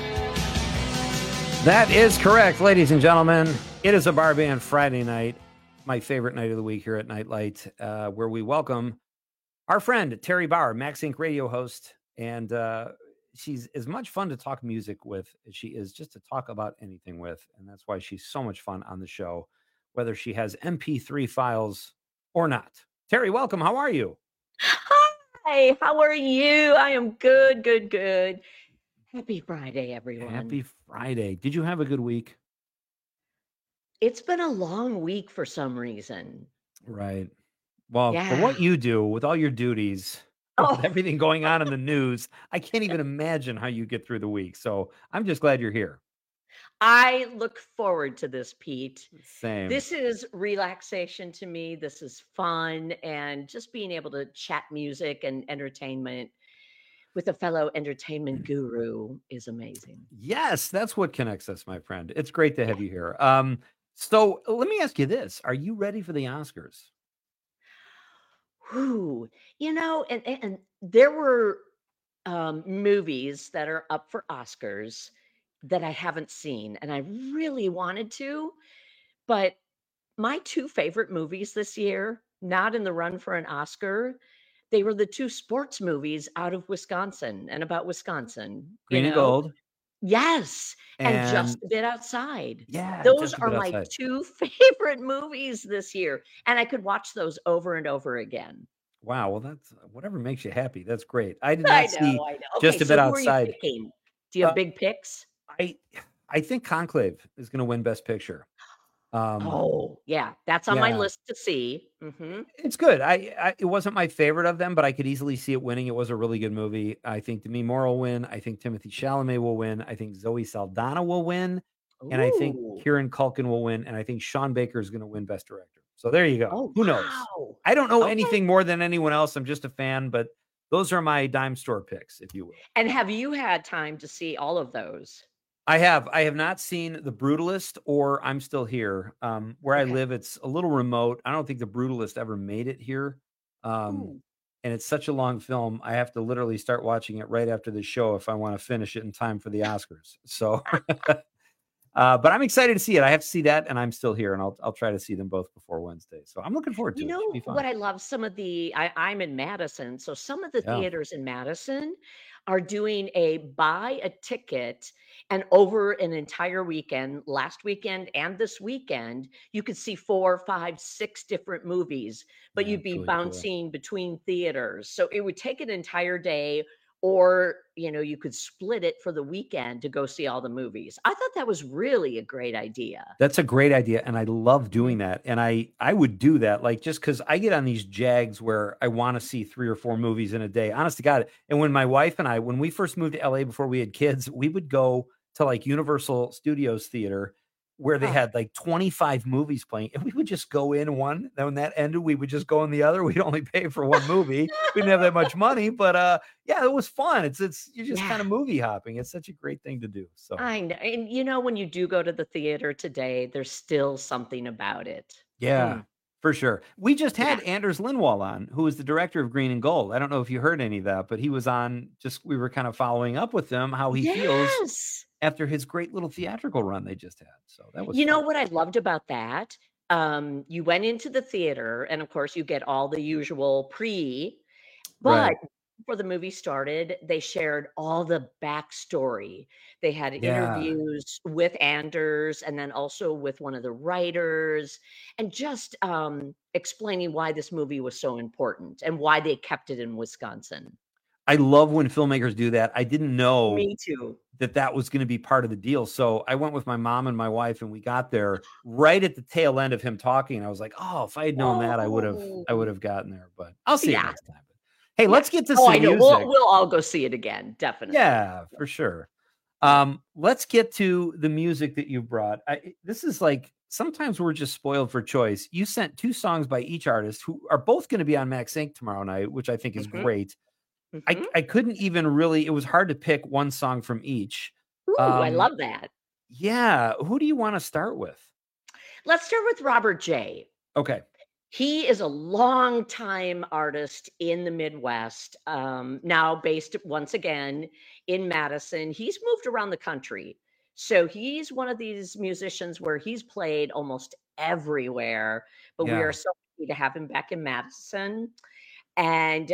That is correct, ladies and gentlemen. It is a Bar Band Friday night, my favorite night of the week here at Nightlight, where we welcome our friend, Terry Barr, Max Inc. radio host. And she's as much fun to talk music with as she is just to talk about anything with. And that's why she's so much fun on the show, whether she has MP3 files or not. Terry, welcome. How are you? Hi, how are you? I am good. Happy Friday, everyone. Happy Friday. Did you have a good week? It's been a long week for some reason. Right. Well, for what you do with all your duties, with everything going on in the news, I can't even imagine how you get through the week. So I'm just glad you're here. I look forward to this, Pete. Same. This is relaxation to me. This is fun. And just being able to chat music and entertainment with a fellow entertainment guru is amazing. Yes, that's what connects us, my friend. It's great to have you here. So let me ask you this. Are you ready for the Oscars? Ooh, and there were movies that are up for Oscars that I haven't seen, and I really wanted to, but my two favorite movies this year, not in the run for an Oscar, they were the two sports movies out of Wisconsin and about Wisconsin. Green and Gold. Yes, and Just a Bit Outside. Yeah, those are my two favorite movies this year, and I could watch those over and over again. Wow, well, that's whatever makes you happy. That's great. I did not see Just a Bit who Outside. Are you picking? Do you have big picks? I think Conclave is going to win Best Picture. Yeah, that's on my list to see. Mm-hmm. It's good. It wasn't my favorite of them, but I could easily see it winning. It was a really good movie. I think Demi Moore will win. I think Timothée Chalamet will win. I think Zoe Saldana will win. And I think Kieran Culkin will win. And I think Sean Baker is going to win Best Director. So there you go. Who knows? I don't know anything more than anyone else. I'm just a fan, but those are my dime store picks, if you will. And have you had time to see all of those? I have not seen The Brutalist or I'm Still Here. Where I live, it's a little remote. I don't think The Brutalist ever made it here. And it's such a long film. I have to literally start watching it right after the show if I want to finish it in time for the Oscars. So, but I'm excited to see it. I have to see that and I'm Still Here, and I'll try to see them both before Wednesday. So I'm looking forward to it. You know what I love? Some of the I'm in Madison, so some of the theaters in Madison are doing a buy a ticket, and over an entire weekend, last weekend and this weekend, you could see 4, 5, 6 different movies, but you'd be really bouncing between theaters. So it would take an entire day, or, you could split it for the weekend to go see all the movies. I thought that was really a great idea. That's a great idea. And I love doing that. And I would do that, like, just because I get on these jags where I want to see 3 or 4 movies in a day. Honest to God. And when my wife and I, when we first moved to LA before we had kids, we would go to like Universal Studios Theater, where they had like 25 movies playing, and we would just go in one. Then when that ended, we would just go in the other. We'd only pay for one movie. We didn't have that much money, but it was fun. It's you're just kind of movie hopping. It's such a great thing to do. So I know, and when you do go to the theater today, there's still something about it. Yeah, for sure. We just had Anders Lindwall on, who is the director of Green and Gold. I don't know if you heard any of that, but he was on. We were kind of following up with him how he feels after his great little theatrical run they just had. So that was know what I loved about that? You went into the theater, and of course you get all the usual but before the movie started, they shared all the backstory. They had interviews with Anders, and then also with one of the writers, and just explaining why this movie was so important and why they kept it in Wisconsin. I love when filmmakers do that. I didn't know Me too. that was going to be part of the deal. So I went with my mom and my wife, and we got there right at the tail end of him talking. And I was like, if I had known that, I would have gotten there, but I'll see it next time. But, hey, let's get to some music. We'll all go see it again. Definitely. Yeah, for sure. Let's get to the music that you brought. This is like, sometimes we're just spoiled for choice. You sent 2 songs by each artist who are both going to be on Max Inc. tomorrow night, which I think is great. I couldn't even really, it was hard to pick one song from each. Ooh, I love that. Yeah. Who do you want to start with? Let's start with Robert J. Okay. He is a longtime artist in the Midwest, now based once again in Madison. He's moved around the country. So he's one of these musicians where he's played almost everywhere, but we are so happy to have him back in Madison. And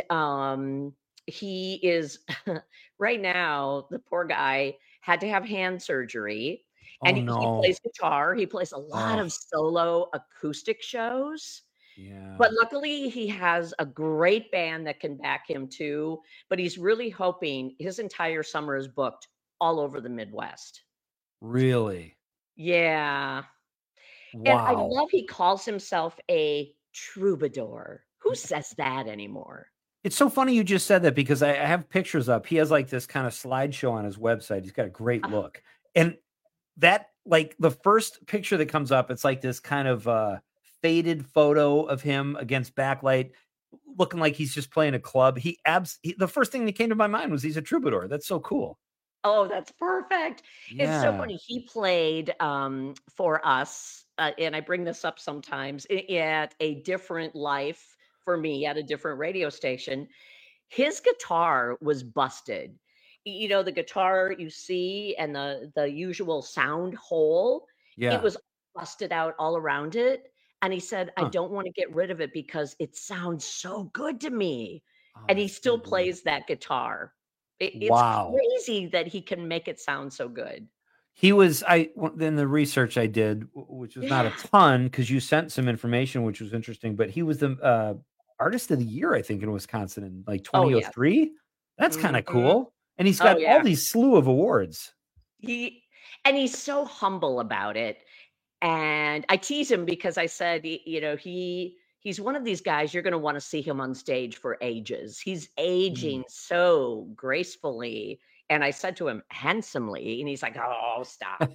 he is right now, the poor guy had to have hand surgery. And he plays guitar. He plays a lot of solo acoustic shows. Yeah. But luckily, he has a great band that can back him too. But he's really hoping his entire summer is booked all over the Midwest. Really? Yeah. Wow. And I love he calls himself a troubadour. Who says that anymore? It's so funny you just said that because I have pictures up. He has like this kind of slideshow on his website. He's got a great look. And that, like the first picture that comes up, it's like this kind of faded photo of him against backlight, looking like he's just playing a club. The first thing that came to my mind was he's a troubadour. That's so cool. Oh, that's perfect. It's so funny. He played for us, and I bring this up sometimes, at a different life for me at a different radio station. His guitar was busted. You know, the guitar you see and the usual sound hole, it was busted out all around it. And he said, I don't want to get rid of it because it sounds so good to me. And he still plays that guitar. It's crazy that he can make it sound so good. He was, in the research I did, which was not a ton because you sent some information, which was interesting, but he was the Artist of the Year, I think, in Wisconsin in like 2003. That's kind of cool. And he's got all these slew of awards. He's so humble about it. And I tease him because I said, you know, he's one of these guys, you're going to want to see him on stage for ages. He's aging so gracefully. And I said to him, handsomely. And he's like, oh, stop.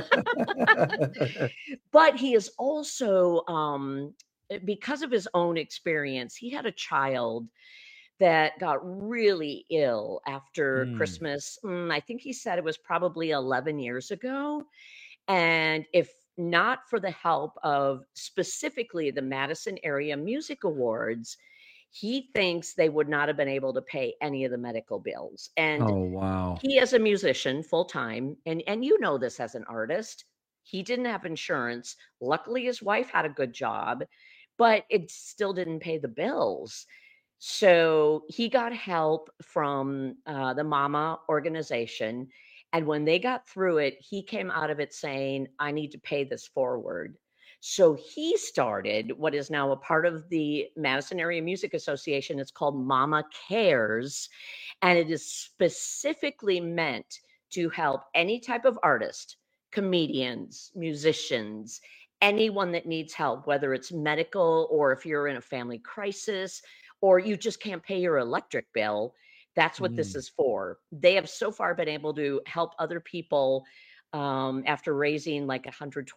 But he is also, because of his own experience, he had a child that got really ill after Christmas. I think he said it was probably 11 years ago. And if not for the help of specifically the Madison Area Music Awards, he thinks they would not have been able to pay any of the medical bills. And he is a musician full time. And you know this as an artist. He didn't have insurance. Luckily, his wife had a good job, but it still didn't pay the bills. So he got help from the Mama organization. And when they got through it, he came out of it saying, I need to pay this forward. So he started what is now a part of the Madison Area Music Association. It's called Mama Cares. And it is specifically meant to help any type of artist, comedians, musicians, anyone that needs help, whether it's medical or if you're in a family crisis or you just can't pay your electric bill. That's what this is for. They have so far been able to help other people after raising like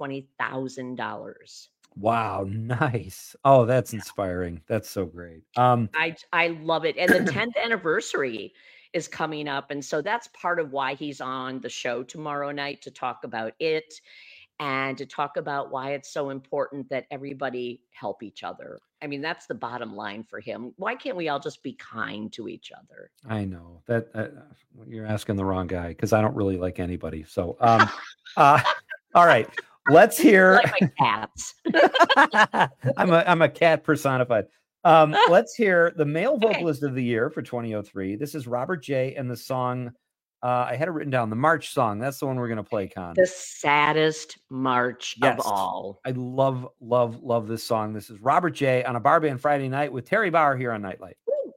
$120,000. Wow, nice. Oh, that's inspiring. That's so great. I love it. And the 10th anniversary is coming up. And so that's part of why he's on the show tomorrow night to talk about it and to talk about why it's so important that everybody help each other. I mean, that's the bottom line for him. Why can't we all just be kind to each other? I know that you're asking the wrong guy because I don't really like anybody. So, all right, let's hear. Like my cats. I'm a cat personified. Let's hear the male vocalist of the year for 2003. This is Robert J. and the song. I had it written down, the March song. That's the one we're going to play, Con. The saddest march of all. I love, love, love this song. This is Robert J. on a Bar Band Friday night with Terry Bauer here on Nightlight.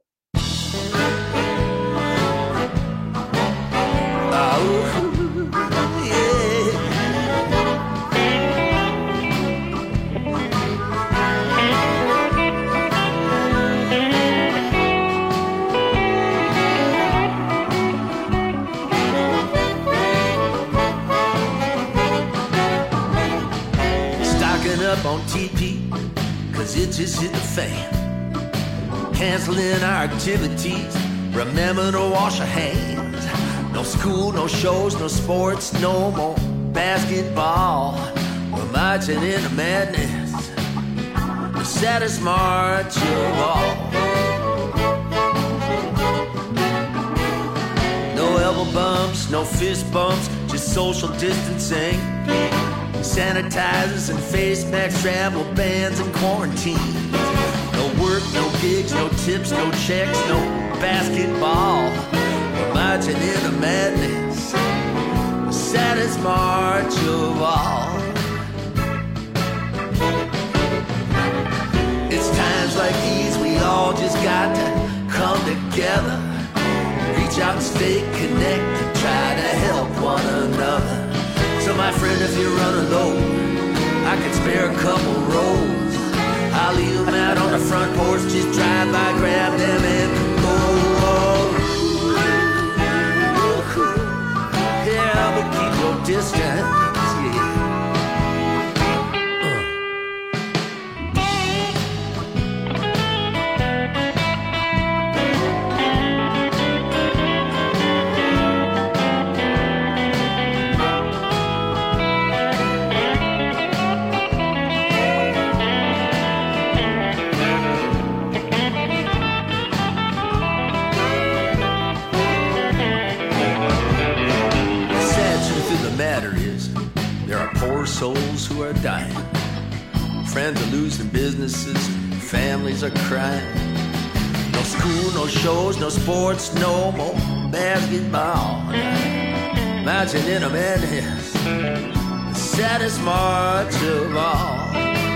Up on TP, cause it just hit the fan. Canceling our activities, remember to wash our hands. No school, no shows, no sports, no more basketball. We're marching into madness. The saddest march of all. No elbow bumps, no fist bumps, just social distancing. Sanitizers and face masks, travel bans and quarantine. No work, no gigs, no tips, no checks, no basketball. We're marching into madness, the saddest march of all. It's times like these we all just got to come together, reach out and stay connected, try to help one another. So my friend, if you're running low, I could spare a couple rows. I'll leave them out on the front porch, just drive by, grab them and go. Yeah, but keep your distance. Souls who are dying, friends are losing businesses, families are crying. No school, no shows, no sports, no more basketball. Marching in a madness, the saddest march of all.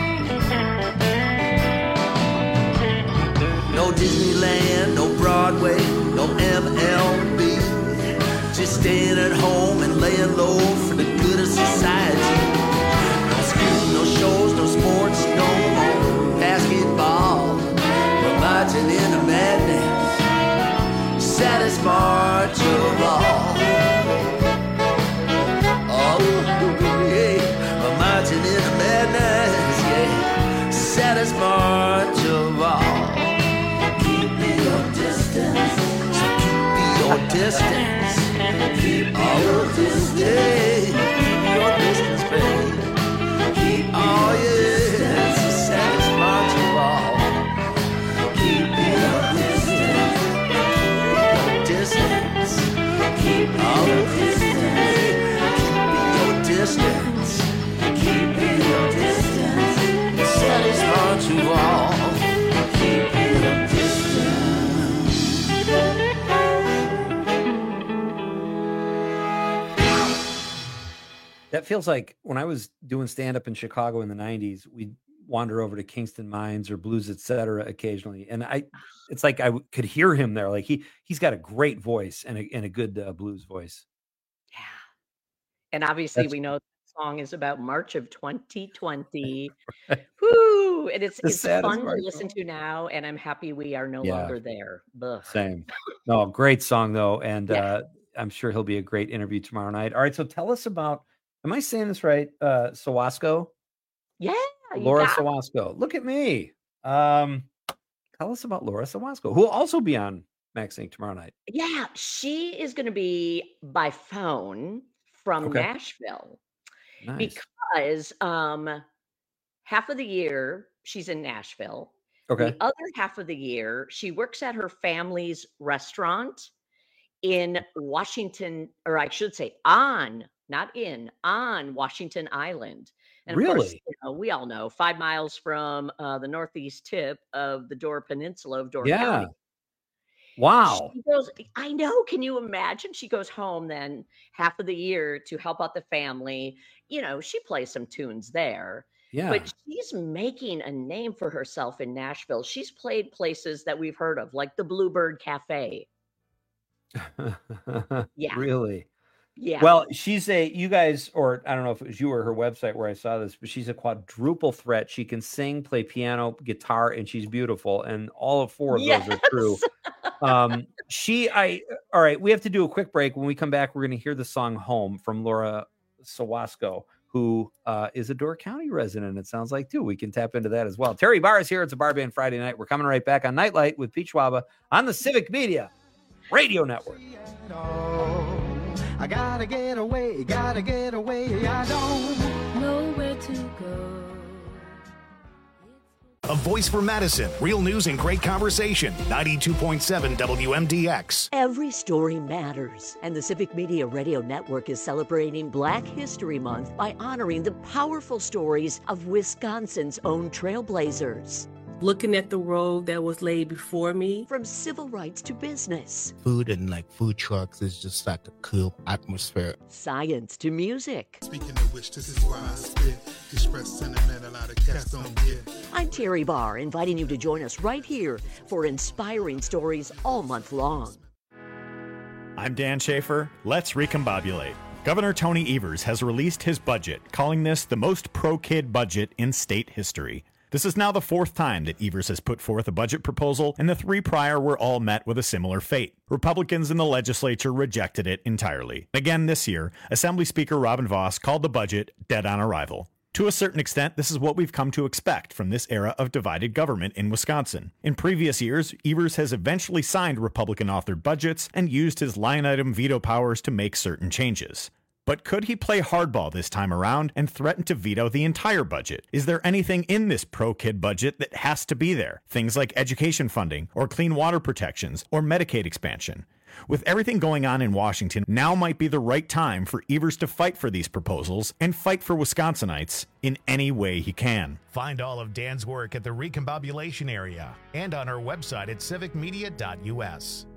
No Disneyland, no Broadway, no MLB. Just staying at home and laying low for the good of society. No school, no shows, no sports, no more basketball. We're marching in a madness, saddest march of all. Oh, yeah, we're marching in a madness, yeah, saddest march of all. Keep me your distance, so keep me your distance. Keep your distance, keep your distance, babe. Keep, oh yeah, it's the saddest march of all. Keep your distance, keep your distance, keep your distance, the saddest march of all. Keep your distance. That feels like when I was doing stand-up in Chicago in the 90s, we'd wander over to Kingston Mines or Blues Etc. occasionally. And it's like I could hear him there. Like he's got a great voice and a good blues voice. Yeah. And obviously we know the song is about March of 2020. Right. Woo! And it's fun to listen to now. And I'm happy we are no longer there. Ugh. Same. No, great song though. And I'm sure he'll be a great interview tomorrow night. All right. So tell us about, am I saying this right? Sawasko? Yeah. Laura Sawasko. Look at me. Tell us about Laura Sawasko, who will also be on Max Inc. tomorrow night. Yeah. She is going to be by phone from Nashville. Nice. Because half of the year she's in Nashville. Okay. The other half of the year, she works at her family's restaurant in Washington, or I should say on Washington Island. And of course, we all know 5 miles from the northeast tip of the Door Peninsula of Door County. Wow. She goes, I know. Can you imagine? She goes home then half of the year to help out the family. You know, she plays some tunes there. Yeah. But she's making a name for herself in Nashville. She's played places that we've heard of, like the Bluebird Cafe. Yeah. Really? Yeah. Well, you guys, or I don't know if it was you or her website where I saw this, but she's a quadruple threat. She can sing, play piano, guitar, and she's beautiful. And all of four of those are true. All right, we have to do a quick break. When we come back, we're going to hear the song Home from Laura Sawasko, who is a Door County resident, it sounds like, too. We can tap into that as well. Terry Barr is here. It's a Bar Band Friday night. We're coming right back on Nightlight with Pete Schwaba on the Civic Media Radio Network. I gotta get away, I don't know where to go. a voice for Madison. Real news and great conversation. 92.7 WMDX. Every story matters, and the Civic Media Radio Network is celebrating Black History Month by honoring the powerful stories of Wisconsin's own trailblazers. Looking at the road that was laid before me. From civil rights to business. Food and food trucks is just like a cool atmosphere. Science to music. Speaking of which, this is why I spit. Express sentiment a lot of cats don't get. I'm Terry Barr, inviting you to join us right here for inspiring stories all month long. I'm Dan Schaefer. Let's recombobulate. Governor Tony Evers has released his budget, calling this the most pro-kid budget in state history. This is now the fourth time that Evers has put forth a budget proposal, and the three prior were all met with a similar fate. Republicans in the legislature rejected it entirely. Again this year, Assembly Speaker Robin Vos called the budget dead on arrival. To a certain extent, this is what we've come to expect from this era of divided government in Wisconsin. In previous years, Evers has eventually signed Republican-authored budgets and used his line-item veto powers to make certain changes. But could he play hardball this time around and threaten to veto the entire budget? Is there anything in this pro-kid budget that has to be there? Things like education funding, or clean water protections, or Medicaid expansion. With everything going on in Washington, now might be the right time for Evers to fight for these proposals and fight for Wisconsinites in any way he can. Find all of Dan's work at the Recombobulation area and on our website at civicmedia.us.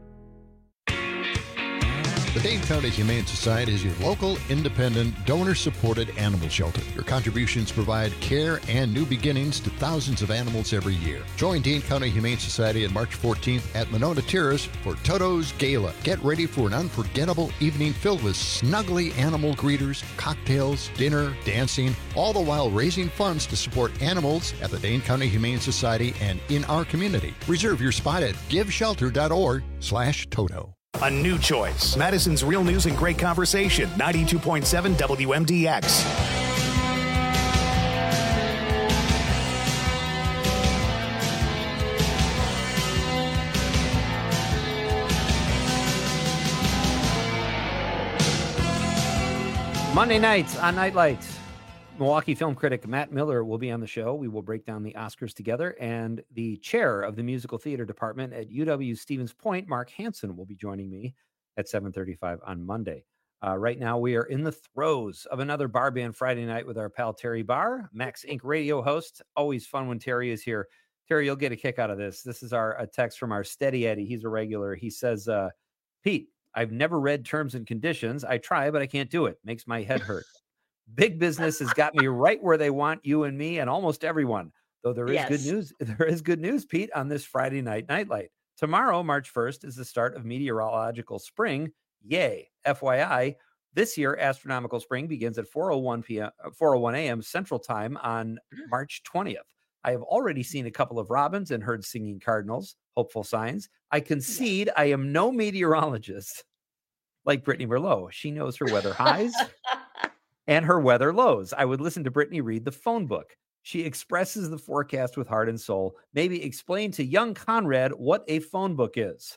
The Dane County Humane Society is your local, independent, donor-supported animal shelter. Your contributions provide care and new beginnings to thousands of animals every year. Join Dane County Humane Society on March 14th at Monona Terrace for Toto's Gala. Get ready for an unforgettable evening filled with snuggly animal greeters, cocktails, dinner, dancing, all the while raising funds to support animals at the Dane County Humane Society and in our community. Reserve your spot at giveshelter.org/Toto. A new choice. Madison's real news and great conversation. 92.7 WMDX. Monday nights on Nightlight. Milwaukee film critic Matt Miller will be on the show. We will break down the Oscars together, and the chair of the musical theater department at UW Stevens Point, Mark Hansen, will be joining me at 7:35 on Monday. Right now, we are in the throes of another Bar Band Friday night with our pal Terry Barr, Max Inc. radio host. Always fun when Terry is here. Terry, you'll get a kick out of this. This is a text from our Steady Eddie. He's a regular. He says, Pete, I've never read terms and conditions. I try, but I can't do it. Makes my head hurt. Big business has got me right where they want you and me and almost everyone. Though there is good news. There is good news, Pete, on this Friday night Nightlight. Tomorrow, March 1st, is the start of meteorological spring. Yay. FYI, this year, astronomical spring begins at 4:01 a.m. Central Time on March 20th. I have already seen a couple of robins and heard singing cardinals. Hopeful signs. I concede I am no meteorologist like Brittany Merlot. She knows her weather highs and her weather lows. I would listen to Brittany read the phone book. She expresses the forecast with heart and soul. Maybe explain to young Conrad what a phone book is.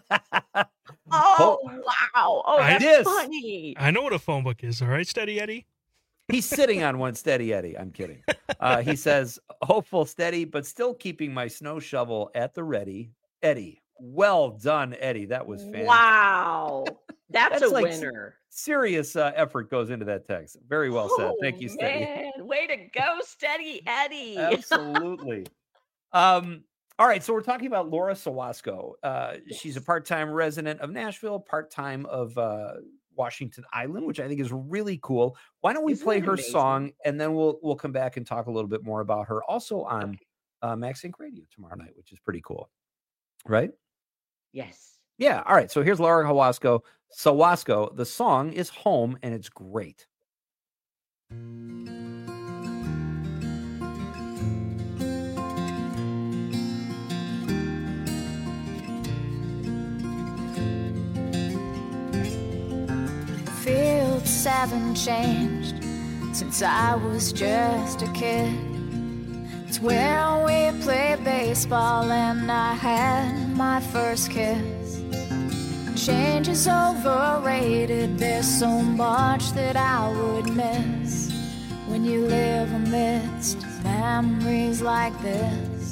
Oh, wow. Oh, that's funny. I know what a phone book is. All right, Steady Eddie. He's sitting on one, Steady Eddie. I'm kidding. He says, hopeful, steady, but still keeping my snow shovel at the ready. Eddie. Well done, Eddie. That was fantastic. Wow. That's a winner. Serious effort goes into that text. Very well said. Thank you, Steady. Man, way to go, Steady Eddie. Absolutely. All right, so we're talking about Laura Sawasco. She's a part-time resident of Nashville, part-time of Washington Island, which I think is really cool. Why don't we play her song, and then we'll come back and talk a little bit more about her also on Max Inc. Radio tomorrow night, which is pretty cool. Right? Yes. Yeah. All right. So here's Laura Sawasco. The song is Home, and it's great. Fields haven't changed since I was just a kid. It's where we played baseball and I had my first kiss. Change is overrated, there's so much that I would miss when you live amidst memories like this.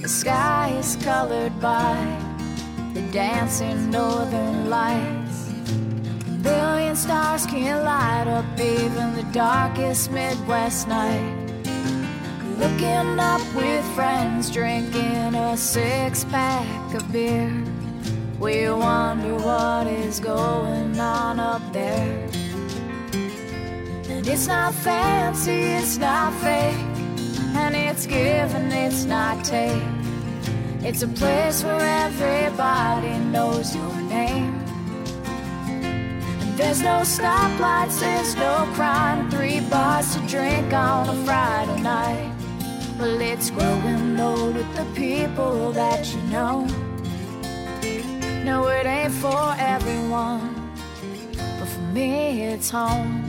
The sky is colored by the dancing northern lights. A billion stars can light up even the darkest Midwest night. Looking up with friends, drinking a 6-pack of beer. We wonder what is going on up there. And it's not fancy, it's not fake, and it's give and it's not take. It's a place where everybody knows your name. And there's no stoplights, there's no crime, 3 bars to drink on a Friday night. Well, it's growing old with the people that you know. No, it ain't for everyone, but for me it's home.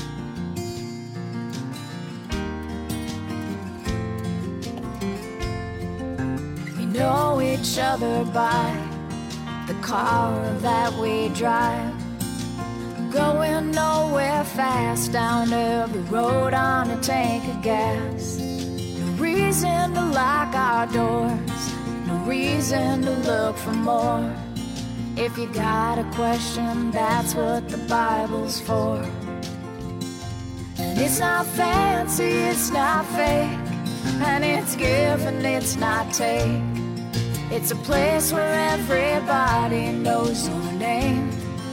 We know each other by the car that we drive, going nowhere fast down every road on a tank of gas. Reason to lock our doors, no reason to look for more. If you got a question, that's what the Bible's for. And it's not fancy, it's not fake, and it's give and it's not take. It's a place where everybody knows your name.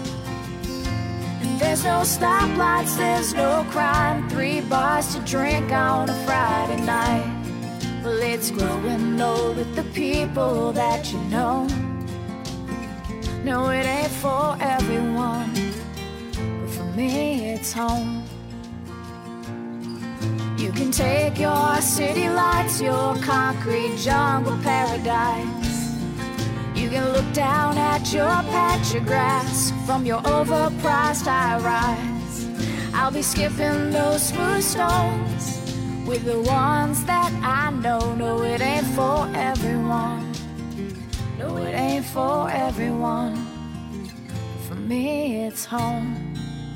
And there's no stoplights, there's no crime, 3 bars to drink on a Friday night. Well, it's growing old with the people that you know. No, it ain't for everyone, but for me it's home. You can take your city lights, your concrete jungle paradise. You can look down at your patch of grass from your overpriced high-rise. I'll be skipping those smooth stones with the ones that I know. No, it ain't for everyone. No, it ain't for everyone. For me, it's home.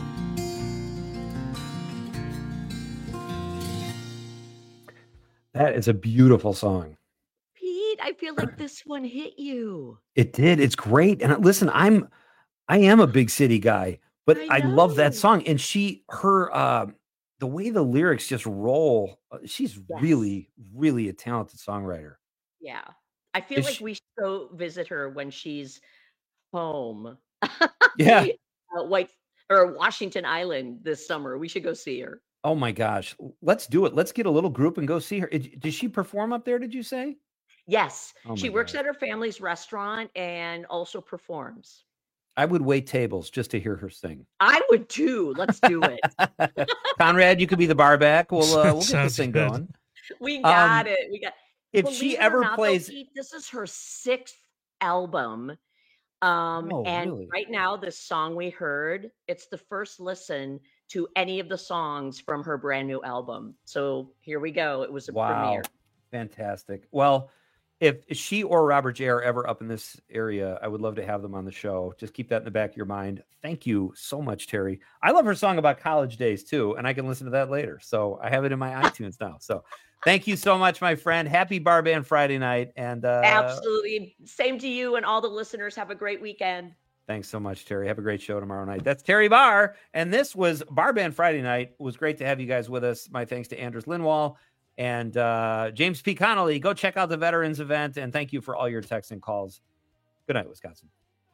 That is a beautiful song. Pete, I feel like this one hit you. It did. It's great. And listen, I am a big city guy, but I love that song. And the way the lyrics just roll, she's really, really a talented songwriter. Yeah. I feel like we should go visit her when she's home. Yeah. Washington Island this summer. We should go see her. Oh my gosh. Let's do it. Let's get a little group and go see her. Does she perform up there, did you say? Yes. Oh she works at her family's restaurant and also performs. I would wait tables just to hear her sing. I would too. Let's do it. Conrad, you could be the bar back. We'll get this thing going. We got it. If she ever plays, this is her 6th album. Really? Right now, this song we heard, it's the first listen to any of the songs from her brand new album. So here we go. It was a premiere. Fantastic. Well, if she or Robert J are ever up in this area, I would love to have them on the show. Just keep that in the back of your mind. Thank you so much, Terry. I love her song about college days too, and I can listen to that later. So I have it in my iTunes now. So thank you so much, my friend. Happy Bar Band Friday night. And absolutely. Same to you and all the listeners. Have a great weekend. Thanks so much, Terry. Have a great show tomorrow night. That's Terry Barr. And this was Bar Band Friday night. It was great to have you guys with us. My thanks to Anders Lindwall and James P. Connolly. Go check out the Veterans event. And thank you for all your texts and calls. Good night, Wisconsin.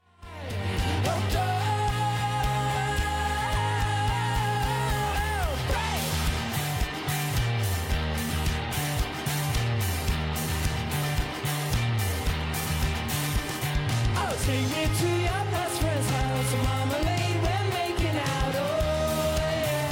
Take me to your best friend's house, marmalade, we're making out, oh yeah.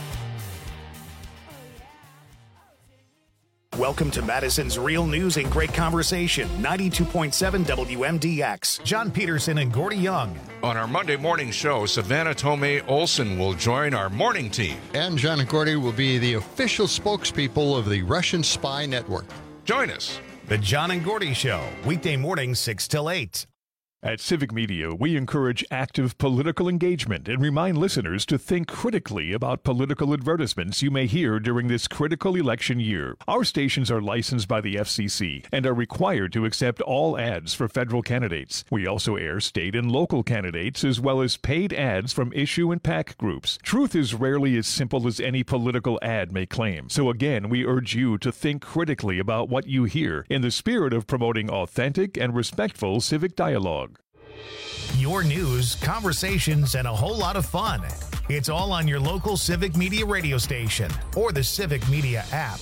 Welcome to Madison's Real News and Great Conversation, 92.7 WMDX. John Peterson and Gordy Young. On our Monday morning show, Savannah Tomei Olsen will join our morning team. And John and Gordy will be the official spokespeople of the Russian spy network. Join us. The John and Gordy Show, weekday mornings 6 till 8. At Civic Media, we encourage active political engagement and remind listeners to think critically about political advertisements you may hear during this critical election year. Our stations are licensed by the FCC and are required to accept all ads for federal candidates. We also air state and local candidates as well as paid ads from issue and PAC groups. Truth is rarely as simple as any political ad may claim. So again, we urge you to think critically about what you hear in the spirit of promoting authentic and respectful civic dialogue. Your news, conversations, and a whole lot of fun. It's all on your local Civic Media radio station or the Civic Media app.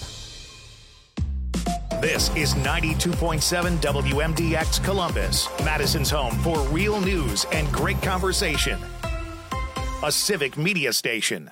This is 92.7 WMDX Columbus, Madison's home for real news and great conversation. A Civic Media station.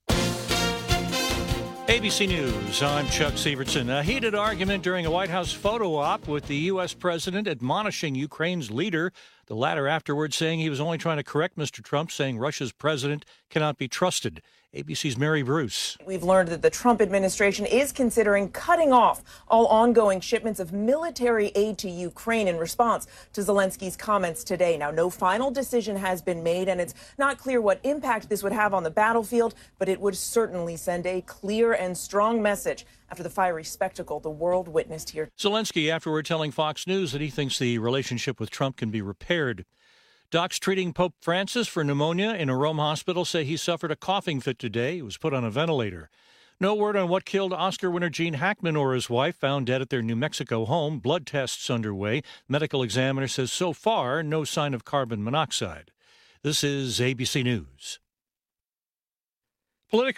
ABC News, I'm Chuck Sievertson. A heated argument during a White House photo op with the U.S. president admonishing Ukraine's leader, the latter afterwards saying he was only trying to correct Mr. Trump, saying Russia's president cannot be trusted. ABC's Mary Bruce. We've learned that the Trump administration is considering cutting off all ongoing shipments of military aid to Ukraine in response to Zelensky's comments today. Now, no final decision has been made, and it's not clear what impact this would have on the battlefield, but it would certainly send a clear and strong message after the fiery spectacle the world witnessed here. Zelensky afterward telling Fox News that he thinks the relationship with Trump can be repaired. Docs treating Pope Francis for pneumonia in a Rome hospital say he suffered a coughing fit today. He was put on a ventilator. No word on what killed Oscar winner Gene Hackman or his wife, found dead at their New Mexico home. Blood tests underway. Medical examiner says so far no sign of carbon monoxide. This is ABC News.